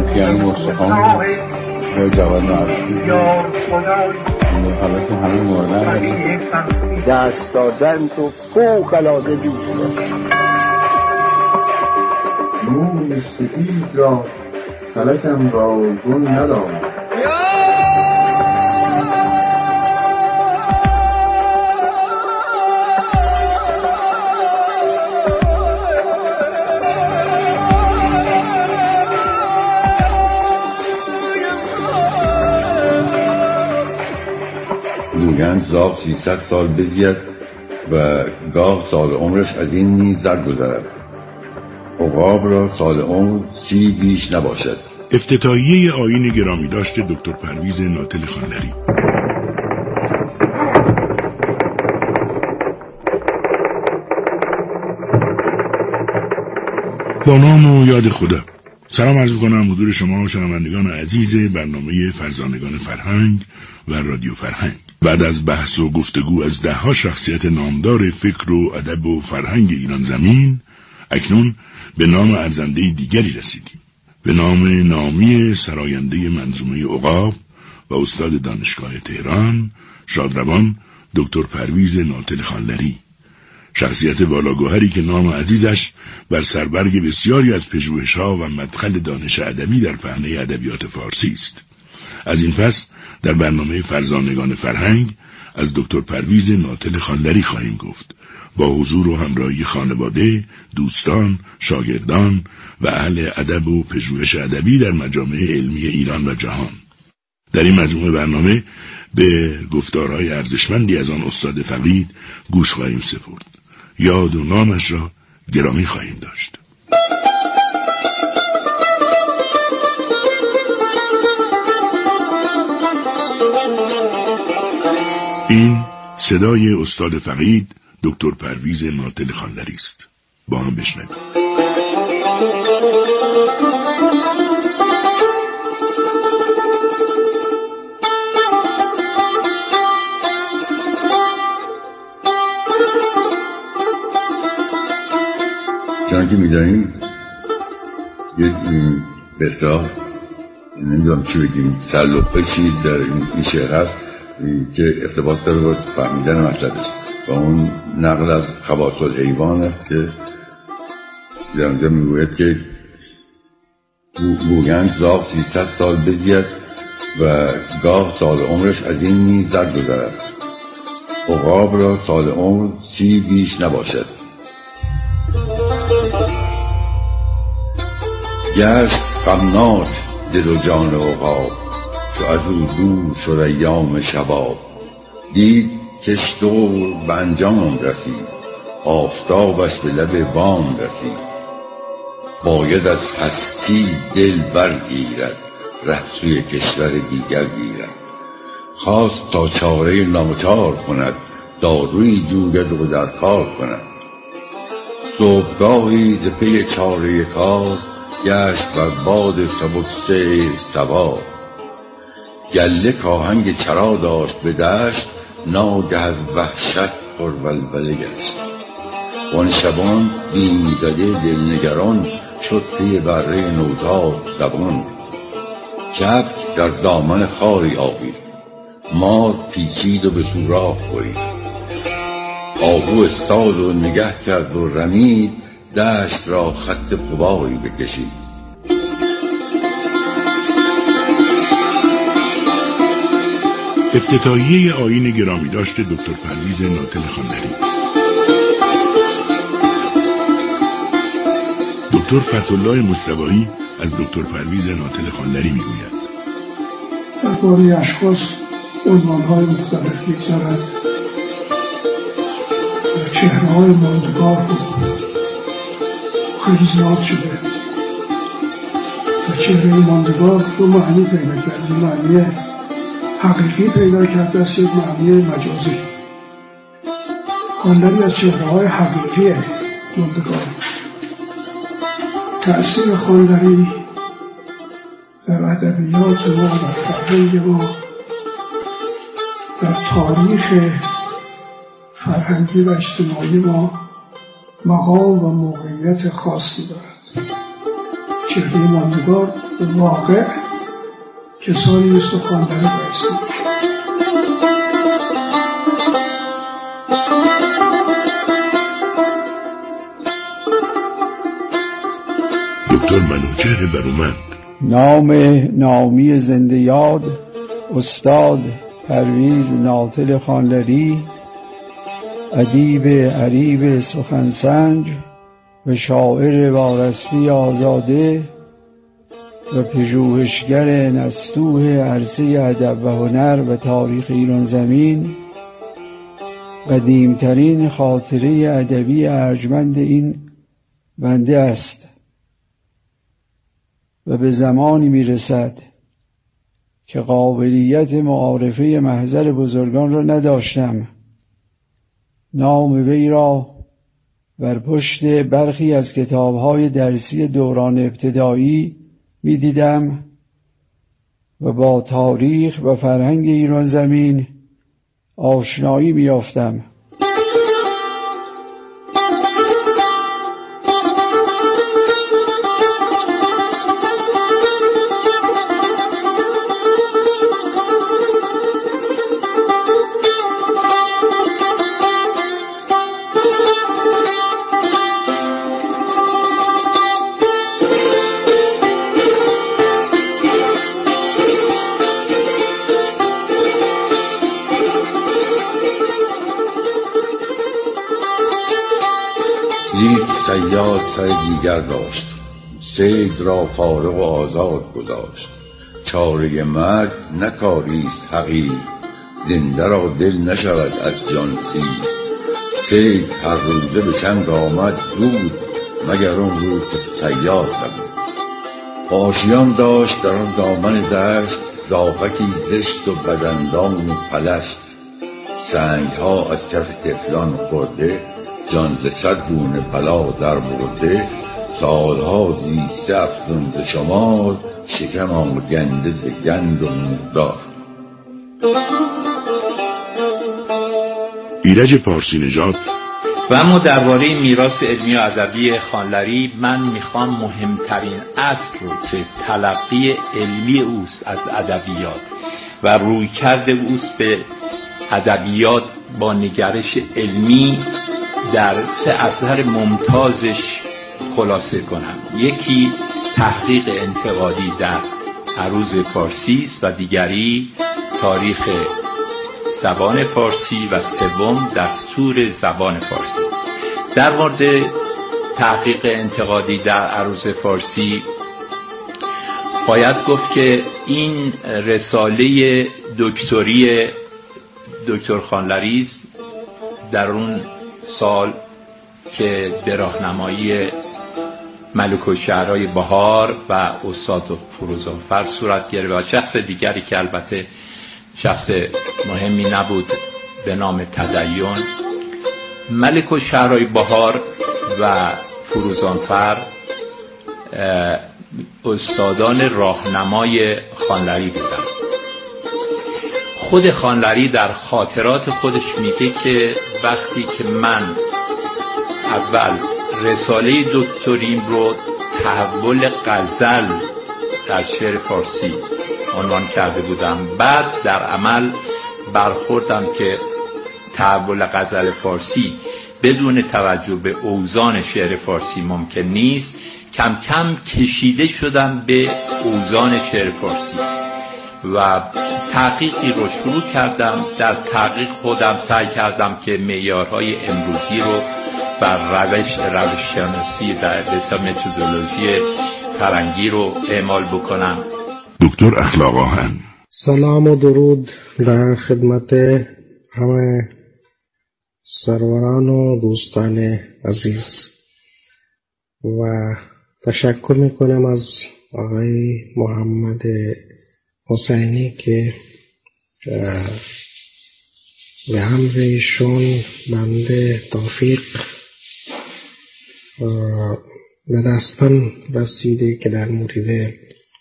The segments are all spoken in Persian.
یعنی مستخان یا جوان عربی حالا که همه مردن دست دادن تو فوق العاده دوست دارم. موی سفید را فلکم را گون ندارم. گویند زاغ 300 سال بزید و گاه سال عمرش از این نیز درگذرد. عقاب را سال عمر 30 بیش نباشد. افتتاحیه آیین گرامی داشت دکتر پرویز ناتل خانلری. با نام و یاد خدا. سلام عرض می‌کنم حضور شما شنوندگان عزیز برنامه فرزانگان فرهنگ و رادیو فرهنگ. بعد از بحث و گفتگو از 10 شخصیت نامدار فکر و ادب و فرهنگ ایران زمین، اکنون به نام ارزنده دیگری رسیدیم. به نام نامی سراینده منظومه عقاب و استاد دانشگاه تهران، شادروان دکتر پرویز ناتل خانلری. شخصیت والاگوهری که نام عزیزش بر سربرگ بسیاری از پژوهش‌ها و مدخل دانش ادبی در پهنه ادبیات فارسی است. از این پس در برنامه فرزانگان فرهنگ از دکتر پرویز ناتل خانلری خواهیم گفت، با حضور و همراهی خانواده، دوستان، شاگردان و اهل ادب و پژوهش ادبی در مجامع علمی ایران و جهان. در این مجموعه برنامه به گفتارهای ارزشمندی از آن استاد فقید گوش خواهیم سپرد. یاد و نامش را گرامی خواهیم داشت. این صدای استاد فقید دکتر پرویز ناتل خانلری است. با هم بشنویم. چون که می‌دانیم یه بسیار نمیدونم چی بگیم سلوقه چی در این شعر هست که ارتباط داره با فهمیدن مطلبش و اون نقل از خواص الحیوان است که در اونجا میگوید که گویند زاغ 300 سال بزید و گاه سال عمرش از این نیز درگذرد. عقاب را سال عمر 30 بیش نباشد. گشت غمناک دل و جان عقاب، چو از او دور شد ایام شباب. دید کش دور به انجام رسید، آفتابش به لب بام رسید. باید از هستی دل برگیرد، ره سوی کشور دیگر گیرد. خواست تا چاره ناچار کند، داروی جوید و در کار کند. صبحگاهی ز پی چاره کار، گشت بر باد سبک سیر سوار. گله کاهنگ چرا داشت به دشت، ناگه از وحشت پر ولوله گشت. وان شبان بیم زده دلنگران، شد پی بره نوزاد زبان. کبک در دامن خاری آوید، مار پیچید و به سوراخ برید. آهو استاد و نگه کرد و رمید، دشت را خط غباری بکشید. افتتاحیه آیین گرامی داشت دکتر پرویز ناتل خانلری. دکتر فتح‌الله مجتبی از دکتر پرویز ناتل خانلری میگوید: درباره اشخاص عنوان‌های مختلف می‌گذارد و چهره‌های ماندگار خیلی زیاد شده و چهره ماندگار دو معنی پیدا کرد. معنی حقیقی پیدا کرده است، یک معنی مجازی. خانلری از چهره‌های حقیقی ماندگار. تأثیر خانلری در ادبیات ما، در فرهنگ ما، در تاریخ فرهنگی و اجتماعی ما مقام و موقعیت خاصی دارد. چهره ماندگار واقع کسانی مثل خواندن بایستی میشه. دکتر منوچهر برومند. نام نامی زنده یاد استاد پرویز ناطل خانلری، ادیب عریب سخنسنج و شاعر وارسته آزاده و پژوهشگر نستوه عرصه ادب و هنر و تاریخ ایران زمین، قدیمترین خاطره ادبی ارجمند این بنده است و به زمانی میرسد که قابلیت معارفه محضر بزرگان را نداشتم. نام وی را بر پشت برخی از کتاب‌های درسی دوران ابتدایی می‌دیدم و با تاریخ و فرهنگ ایران زمین آشنایی می‌یافتم. یک صیاد سر دیگر داشت، صید را فارغ و آزاد گذاشت. چاره مرگ نکاریست حقیر، زنده را دل نشود از جان سیر. صید هر روزه به چنگ آمد دود، مگر اون روز که صیاد نبود. آشیان داشت در آن دامن دشت، زاغکی زشت و بدندان پلشت. سنگ ها از کف طفلان خورده، جان ز صد گونه بلا در برده. سالها زیسته افزون ز شمار، شکم آگنده ز گند و مردار. ایرج پارسی نژاد. و اما درباره میراث علمی و ادبی خانلری من میخوام مهمترین اصل رو که تلقی علمی اوست از ادبیات و رویکرد اوست به ادبیات با نگرش علمی در 3 اثر ممتازش خلاصه کنم. یکی تحقیق انتقادی در عروض فارسی است و دیگری تاریخ زبان فارسی و سوم دستور زبان فارسی. در مورد تحقیق انتقادی در عروض فارسی باید گفت که این رساله دکتری دکتر خانلری است در اون سال که به راهنمایی ملک‌الشعرای بهار و استاد فروزانفر صورت گرفت و شخص دیگری که البته شخص مهمی نبود به نام تدین. ملک‌الشعرای بهار و فروزانفر استادان راهنمای خانلری بودند. خود خانلری در خاطرات خودش میگه که وقتی که من اول رساله دکتریم رو تحول غزل در شعر فارسی عنوان کرده بودم، بعد در عمل برخوردم که تحول غزل فارسی بدون توجه به اوزان شعر فارسی ممکن نیست، کم کم کشیده شدم به اوزان شعر فارسی و تحقیقی رو شروع کردم. در تحقیق خودم سعی کردم که معیارهای امروزی رو بر روش شناسی در متدولوژی فرنگی رو اعمال بکنم. دکتر اخلاق آهن. سلام و درود در خدمت همه سروران و دوستان عزیز و تشکر میکنم از آقای محمد حسینی که به امر ایشون بنده توفیق به دستم رسیده که در مورد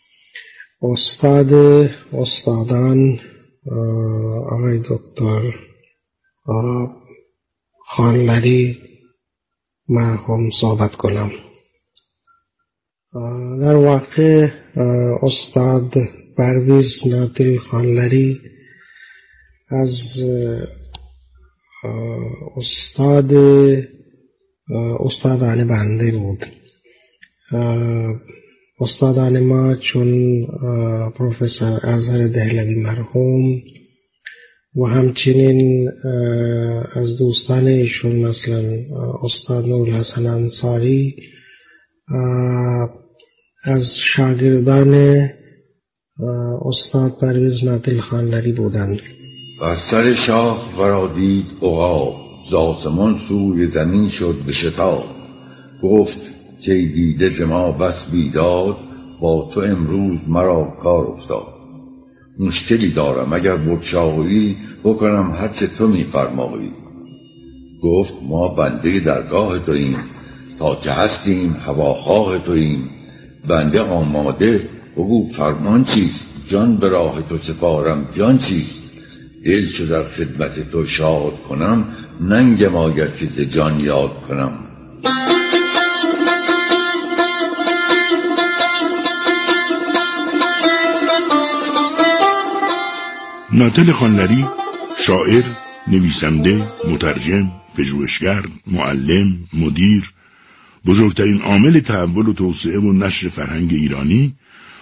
استادان آقای دکتر خانلری مرحوم صحبت کنم. در واقع استاد پرویز ناتل خانلری از استادان بنده بود. استادان ما چون پروفسور اظهر دهلوی مرحوم و همچنین از دوستان ایشون مثلا استاد نورالحسن انصاری از شاگردان استاد پرویز ناتل خانلری بودند. و سر شاه ورادید عقاب، ز آسمان سوی زمین شد به شتاب. گفت که دیده ز ما بس بیداد، با تو امروز مرا کار افتاد. مشکلی دارم، اگر بگشایی بکنم هرچه تو می‌فرمایی. گفت ما بنده درگاه توییم، تا که هستیم هواخواه توییم. بنده آماده، بگو فرمان چیست؟ جان به راه تو سپارم، جان چیست؟ دل چو در خدمت تو شاد کنم، ننگم آید که ز جان یاد کنم. ناتل خانلری شاعر، نویسنده، مترجم، پژوهشگر، معلم، مدیر، بزرگترین عامل تحول و توسعه و نشر فرهنگ ایرانی،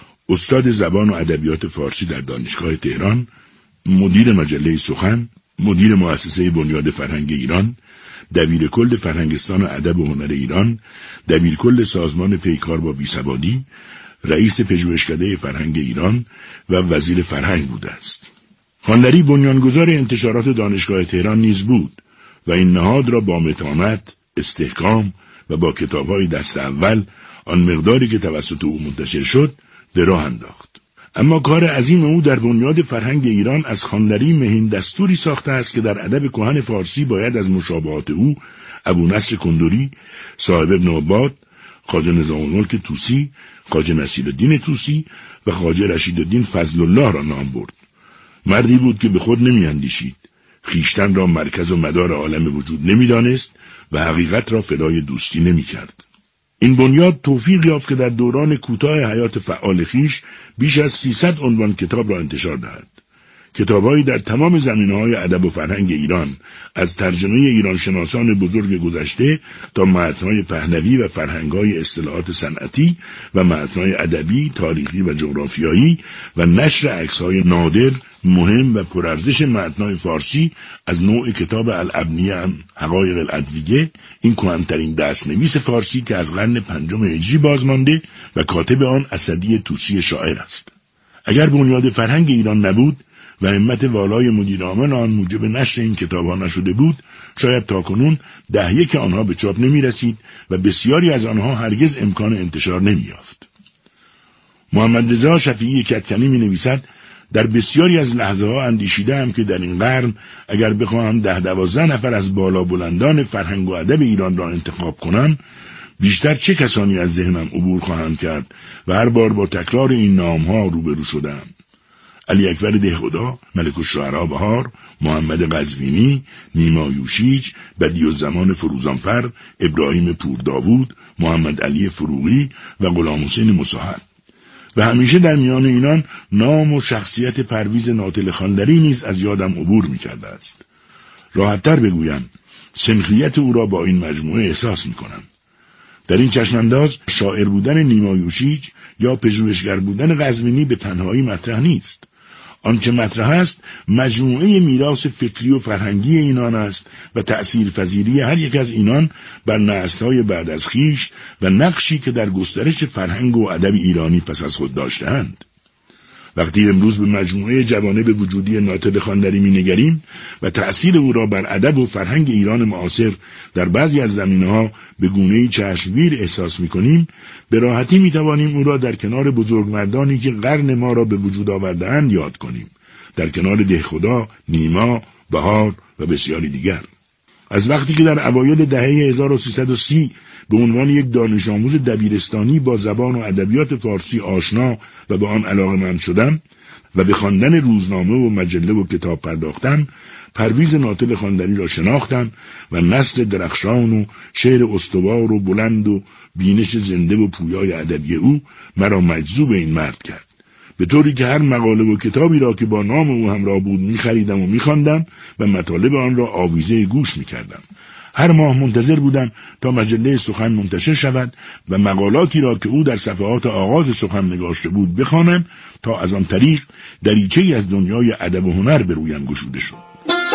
استاد زبان و ادبیات فارسی در دانشگاه تهران، مدیر مجله سخن، مدیر مؤسسه بنیاد فرهنگ ایران، دبیرکل فرهنگستان و ادب و هنر ایران، دبیرکل سازمان پیکار با بیسوادی، رئیس پژوهشکده فرهنگ ایران و وزیر فرهنگ بوده است. خانلری بنیانگذار انتشارات دانشگاه تهران نیز بود و این نهاد را با متانت، استحکام و با کتاب‌های دست اول آن مقداری که توسط او منتشر شد به راه انداخت. اما کار عظیم او در بنیاد فرهنگ ایران از خانلری مهین دستوری ساخته است که در ادب کهن فارسی باید از مشابهات او ابونصر کندوری، صاحب ابن عباد، خواجه نظام الملک طوسی، خواجه نصیرالدین طوسی و خواجه رشیدالدین فضل الله را نام برد. مردی بود که به خود نمی‌اندیشید، خویشتن را مرکز و مدار عالم وجود نمی‌دانست و حقیقت را فدای دوستی نمی‌کرد. این بنیاد توفیق یافت که در دوران کوتاه حیات فعال خویش بیش از 300 عنوان کتاب را انتشار دهد. کتاب‌هایی در تمام زمینه‌های ادب و فرهنگ ایران، از ترجمه ایرانشناسان بزرگ گذشته تا متن‌های پهلوی و فرهنگ‌های اصطلاحات صنعتی و متن‌های ادبی، تاریخی و جغرافیایی و نشر عکس‌های نادر، مهم و پرارزش متن‌های فارسی از نوع کتاب الابنیه عن حقایق الادویه، این کهن‌ترین دستنویس فارسی که از قرن 5 هجری بازمانده و کاتب آن اسدی طوسی شاعر است. اگر بنیاد فرهنگ ایران نبود و همت والای مدیرعامل آن موجب نشر این کتاب‌ها نشده بود، شاید تاکنون 10 آنها به چاپ نمی‌رسید و بسیاری از آنها هرگز امکان انتشار نمی‌یافت. محمد رضا شفیعی کدکنی می‌نویسد: در بسیاری از لحظه‌ها اندیشیده‌ام که در این قرن اگر بخواهم 10-12 نفر از بالا بلندان فرهنگ و ادب ایران را انتخاب کنم، بیشتر چه کسانی از ذهنم عبور خواهند کرد و هر بار با تکرار این نام‌ها روبرو شدم. علی اکبر دهخدا، ملک الشعراء بهار، محمد قزوینی، نیما یوشیج، بدیعالزمان فروزانفر، ابراهیم پورداوود، محمد علی فروغی و غلام حسین مصاحب. و همیشه در میان اینان نام و شخصیت پرویز ناتل خانلری نیز از یادم عبور می‌کرده است. راحت‌تر بگویم سنخیت او را با این مجموعه احساس می‌کنم. در این چشمانداز شاعر بودن نیما یوشیج یا پژوهشگر بودن قزوینی به تنهایی مطرح نیست. آنچه مطرح است مجموعه میراث فکری و فرهنگی اینان است و تأثیرپذیری هر یک از اینان بر نسل‌های بعد از خویش و نقشی که در گسترش فرهنگ و ادب ایرانی پس از خود داشته‌اند. وقتی امروز به مجموعه جوانب وجودی ناتل خانلری می‌نگریم و تأثیر او را بر ادب و فرهنگ ایران معاصر در بعضی از زمینه‌ها به گونه‌ای چشمگیر احساس می‌کنیم، به راحتی می‌توانیم او را در کنار بزرگمردانی که قرن ما را به وجود آورده‌اند یاد کنیم، در کنار دهخدا، نیما، بهار و بسیاری دیگر. از وقتی که در اوایل دهه 1330 به عنوان یک دانش آموز دبیرستانی با زبان و ادبیات فارسی آشنا و به آن علاقه‌مند شدم و به خواندن روزنامه و مجله و کتاب پرداختم، پرویز ناتل خانلری را شناختم و نثر درخشان و شعر استوار و بلند و بینش زنده و پویای ادبی او مرا مجذوب این مرد کرد، به طوری که هر مقاله و کتابی را که با نام او همراه بود می‌خریدم و می‌خواندم و مطالب آن را آویزه گوش می‌کردم. هر ماه منتظر بودم تا مجله سخن منتشر شود و مقالاتی را که او در صفحات آغاز سخن نگاشته بود بخوانم تا از آن طریق دریچه‌ای از دنیای ادب و هنر به رویم گشوده شد.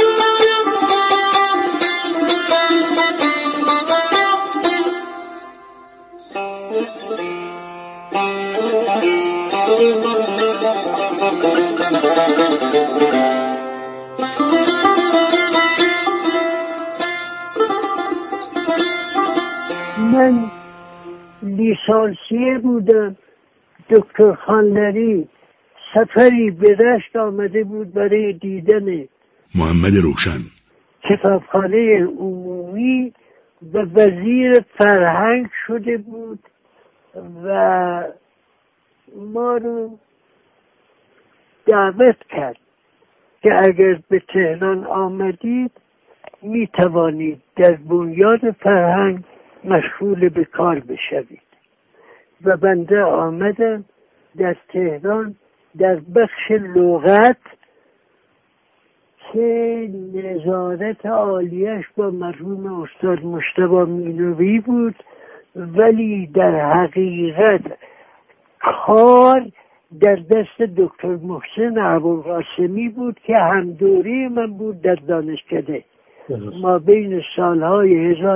من لیسانسیه بودم. دکتر خانلری سفری به رشت آمده بود برای دیدن محمد روشن کتابخانه عمومی و وزیر فرهنگ شده بود و ما رو دعوت کرد که اگر به تهران آمدید می توانید در بنیاد فرهنگ مشغول به کار بشوید. و بنده آمدم در تهران در بخش لغت که نظارت عالیش با مرحوم استاد مجتبی مینوی بود، ولی در حقیقت کار در دست دکتر محسن ابوالقاسمی بود که هم دوره من بود در دانشکده. ما بین سالهای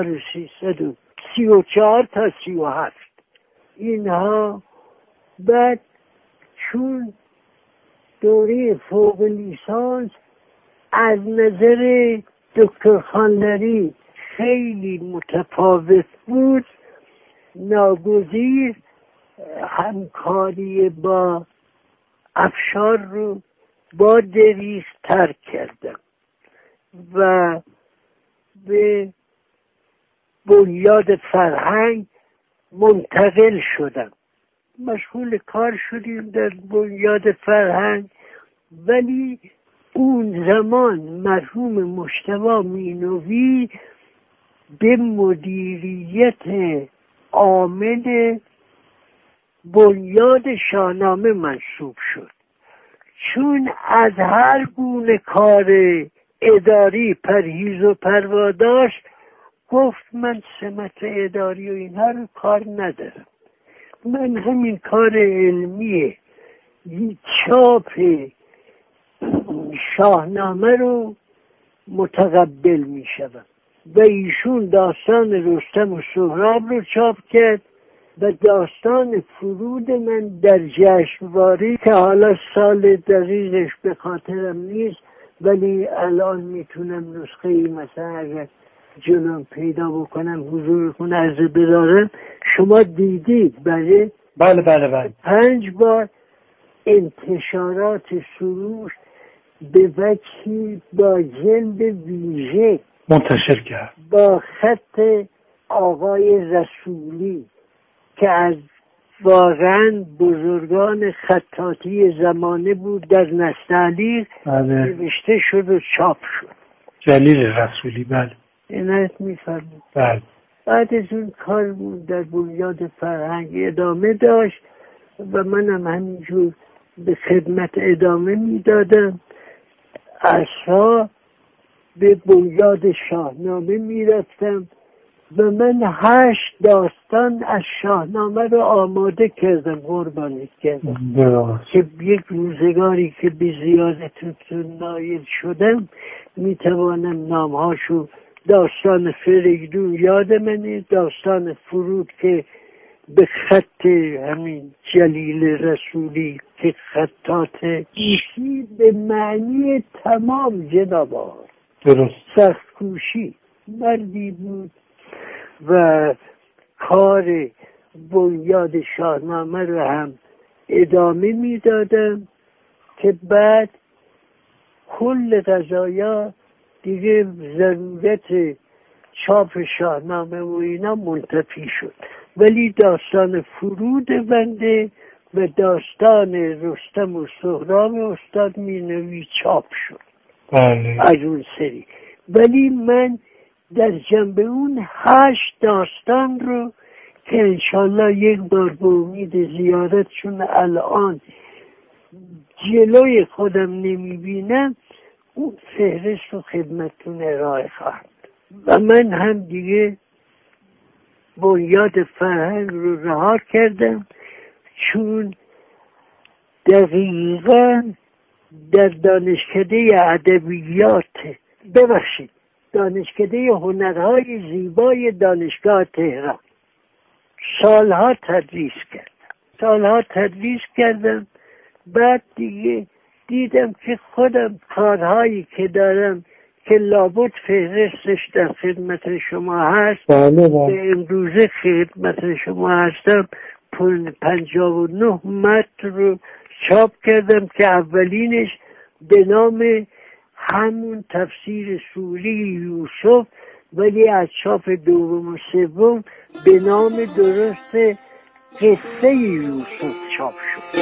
1334 تا 37 اینها. بعد چون دوره فوق لیسانس از نظر دکتر خانلری خیلی متفاوت بود، ناگزیر همکاری با افشار رو با دریغ ترک کردم و به بنیاد فرهنگ منتقل شدم. مشغول کار شدیم در بنیاد فرهنگ، ولی اون زمان مرحوم مجتبی مینوی به مدیریت عامل بنیاد شاهنامه منصوب شد. چون از هر گونه کار اداری پرهیز و پروا داشت، گفت من سمت اداری و اینها رو کار ندارم، من همین کار علمی چاپ شاهنامه رو متقبل می شدم. و ایشون داستان رستم و سهراب رو چاپ کرد و داستان فرود من در جشنواره که حالا سال دقیقش به خاطرم نیست، ولی الان میتونم نسخه ای مثلا اگر جلوم پیدا بکنم حضورتون عرض بدارم. شما دیدید؟ بله 5 بار انتشارات سروش به وجهی با جلد ویژه منتشر کرد با خط آقای رسولی که از واقعا بزرگان خطاطی زمانه بود در نستعلیق نوشته شد و چاپ شد. جلیل رسولی. بله عنایت می‌فرمایید. بله. بعد از اون کار در بنیاد فرهنگ ادامه داشت و منم همینجور به خدمت ادامه میدادم. اصلا به بنیاد شاهنامه میرفتم و من 8 داستان از شاهنامه رو آماده کردم، قربانت کردم که یک روزگاری که به زیادتون نایل شدم میتوانم نامهاشو. داستان فریدون یاد منه، داستان فرود که به خط همین جلیل رسولی که خطاط ایشی به معنی تمام جناب آقا درست سخت کوشی مردی بود و کار بنیاد شاهنامه رو هم ادامه میدادم که بعد کل قضایا دیگه ضرورت چاپ شاهنامه و اینا منتفی شد، ولی داستان فرود بنده و داستان رستم و سهراب استاد مینوی چاپ شد. بله. از اون سری. ولی من در جنب اون 8 داستان رو که انشالله یک بار به امید زیارت، چون الان جلوی خودم نمیبینم، اون فهرست رو خدمتتون ارائه خواهم. و من هم دیگه بنیاد فرهنگ رو رها کردم، چون دقیقا در دانشکده ادبیات، دانشکده هنرهای زیبای دانشگاه تهران سالها تدریس کردم. بعد دیگه دیدم که خودم کارهایی که دارم که لابد فهرستش در خدمت شما هست، به امروزه خدمت شما هستم، 59 متن رو چاپ کردم که اولینش به نام همون تفسیر سوره یوسف، ولی از چاپ دوم و سوم به نام درست قصه یوسف چاپ شد.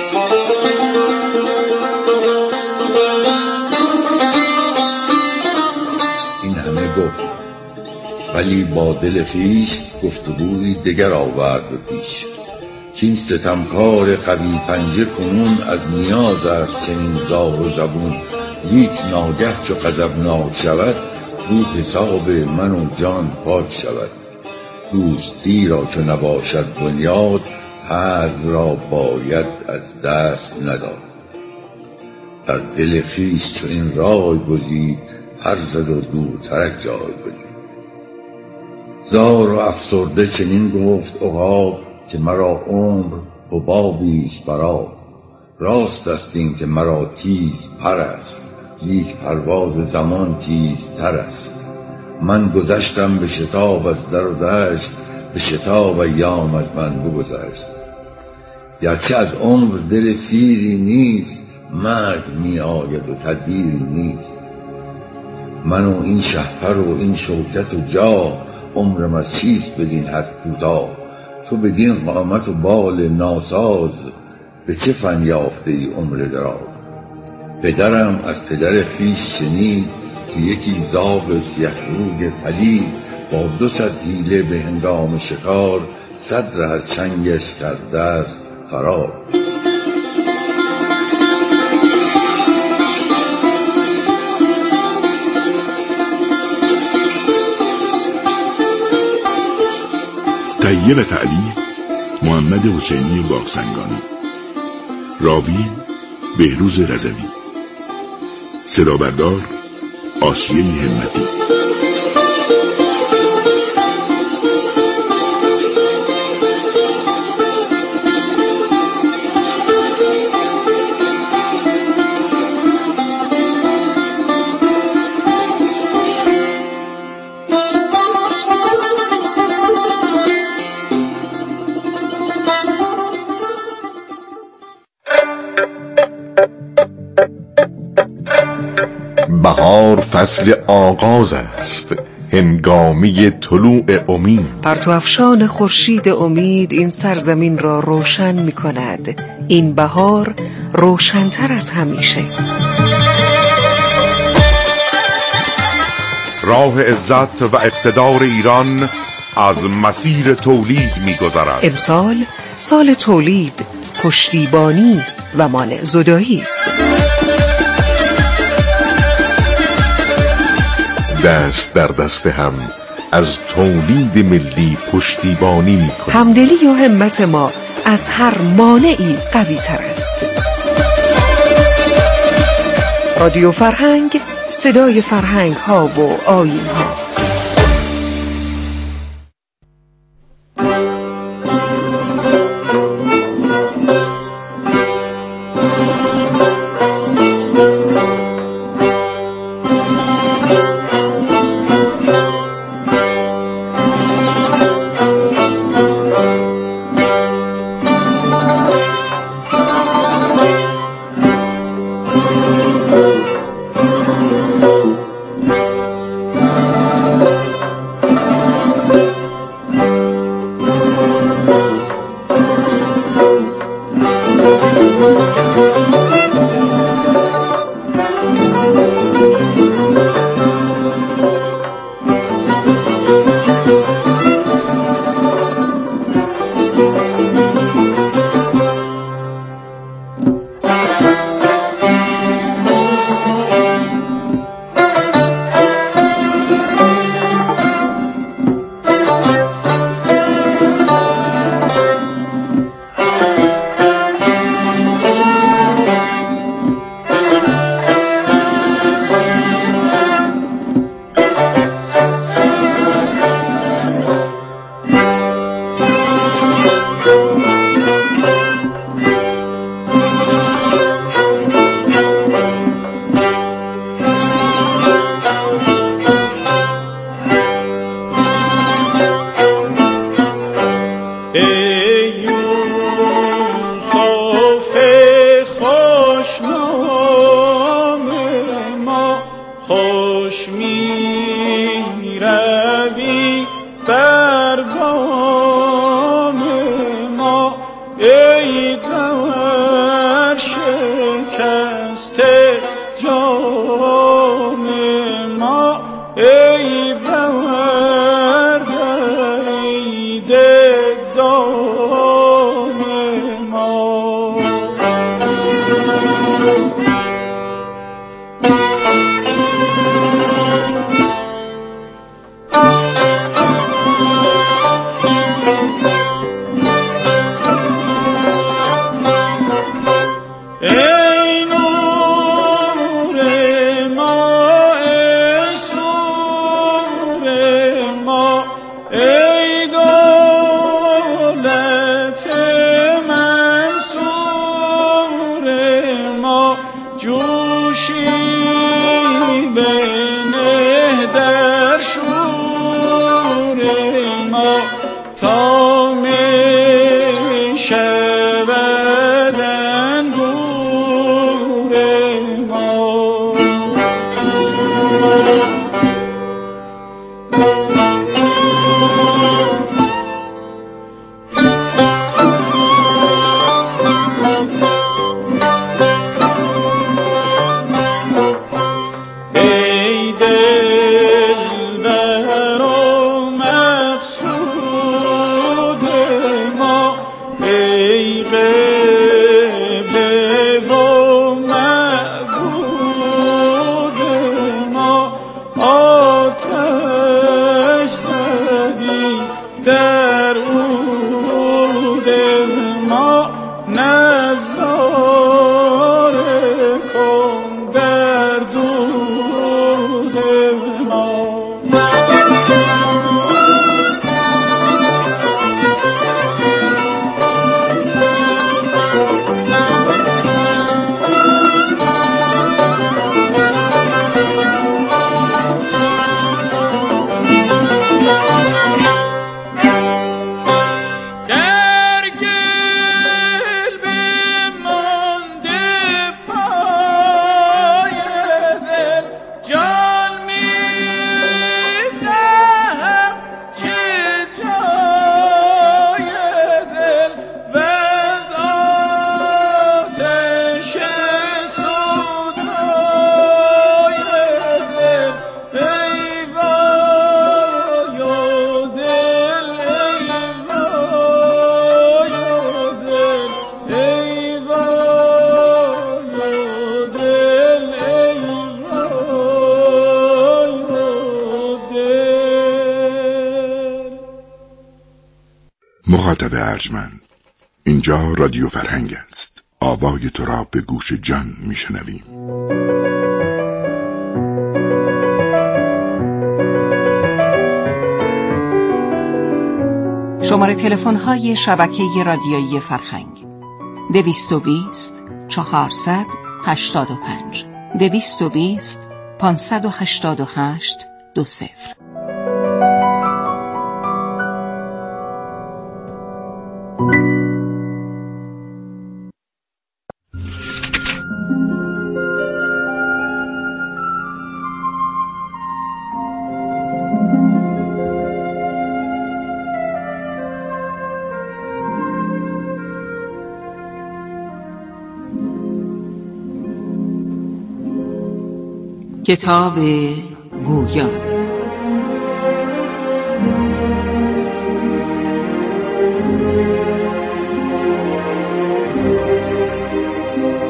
این همه گفت، ولی با دل خویش گفتگویی دگر آورد به پیش. کین ستمکار قوی پنجه کنون از نیاز است چنین زار و زبون. لیک ناگه چو غضبناک شود رو حساب من و جان پاک شود. دوستی را چو نباشد بنیاد حرب را باید از دست نداد. در دل خویش چو این رای گزید پر زد و دورترک جای بدید. زار و افسرده چنین گفت عقاب که مرا عمر حبابیست برآب. راست است این که مرا تیز پر است لیک پرواز زمان تیزتر است. من گذشتم به شتاب از در و دشت به شتاب ایام از من بگذشت. گرچه از عمر دل سیری نیست مرگ می آید و تدبیری نیست. من و این شهپر و این شوکت و جاه عمرم از چیست بدین حد کوتاه. تو بدین قامت و بال ناساز به چه فن یافته ای عمر دراز. پدرم از پدر خویش شنید که یکی زاغ سیه روی پلید با 200 حیله به هنگام شکار 100 ره از چنگش کرده است فرار. تهیه و تألیف محمد حسینی باغسنگانی، راوی بهروز رضوی، صدا بردار آسیه همتی. بهار فصل آغاز است، هنگامی طلوع امید. پرتو افشان خورشید امید این سرزمین را روشن می کند. این بهار روشن‌تر از همیشه. راه عزت و اقتدار ایران از مسیر تولید می گذرد. امسال سال تولید، پشتیبانی و مانع زدایی است. دست در دست هم از تولید ملی پشتیبانی می کنیم. همدلی و همت ما از هر مانعی قوی تر است. رادیو فرهنگ، صدای فرهنگ ها و آیین ها. ای نور ما ای سور ما ای دولت منصور ما جوشی بنه در شور ما تا می شود انگور ما ای دلبر و مقصود ما ای قبله و معبود ما آتش زدی در عود ما نظاره کن در دود ما در گل بمانده پای دل جان می‌دهم چه جای دل وز آتش سودای دل ای وای و دل ای وای و دل ای وای و دل ای وای و دل. مخاطب ارجمند، اینجا رادیو فرهنگ است. آوای تو را به گوش جان میشنویم. شماره تلفن های شبکه رادیویی فرهنگ 220 400 85 220 588 20. کتاب گویا